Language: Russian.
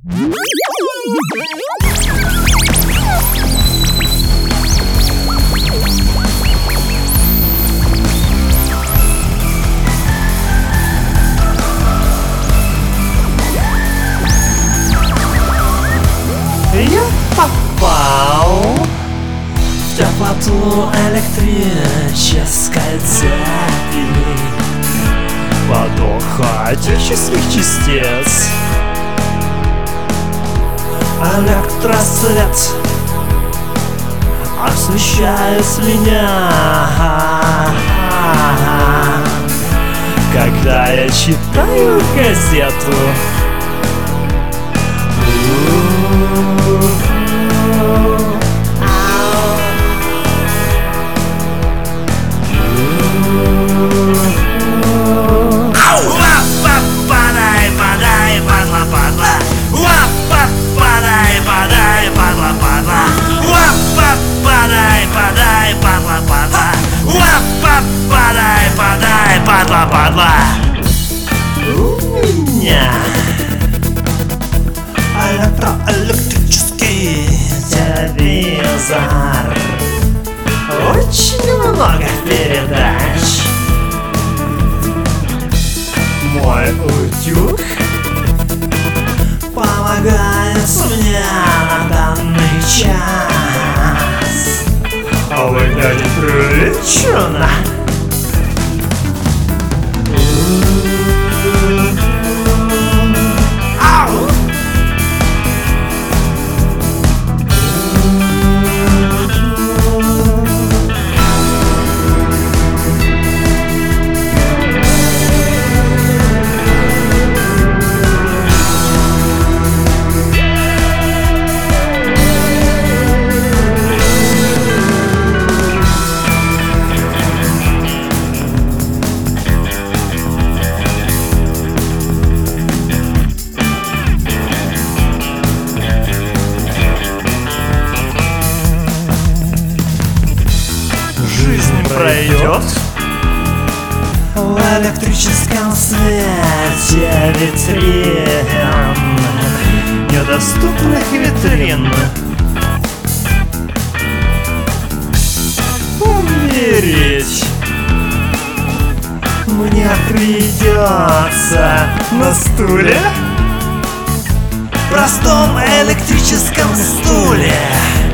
Я попал в теплоту электрической цепи, поток хаотических частиц, электросвет освещает меня, когда я читаю газету. Падла. У меня электрический телевизор, очень много передач. Мой утюг помогает мне на данный час. Выглядит прилично. Жизнь пройдет в электрическом свете витрин, недоступных витрин. Умереть мне придется на стуле, простом электрическом стуле.